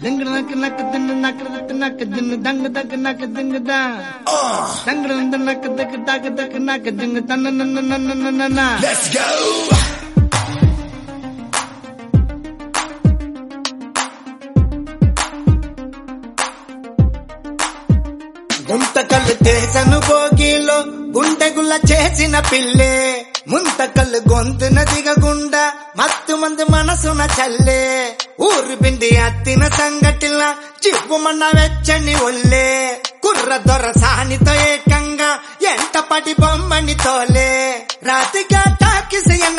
ದಿಂಗ್ ನಕ್ ನಕ್ ದಿನ್ ನಕ್ ನಕ್ ದಿನ್ ದಂಗ್ ದಗ್ ನಕ್ ದಿಂಗ್ ದ ದಂಗ್ ನಕ್ ದಗ್ ದಗ್ ದಗ್ ನಕ್ ದಿಂಗ್ ತನ್ನ ನನ್ನ Let's go. గుంతకల్లు చేసను భోగిలో గుండెగుల్ల చేసిన పిల్లే ముంతకల్లు గొంతున దిగగుండా మత్తు మంది మనసున చల్లే ఊరు పిండి అత్తిన సంగటిలా చిప్పుమన్న వెచ్చని ఒల్లే కుర్ర దొర సానితో ఏకంగా ఎంట పడి బొమ్మని తోలే రాతిగా టాకిసయన్న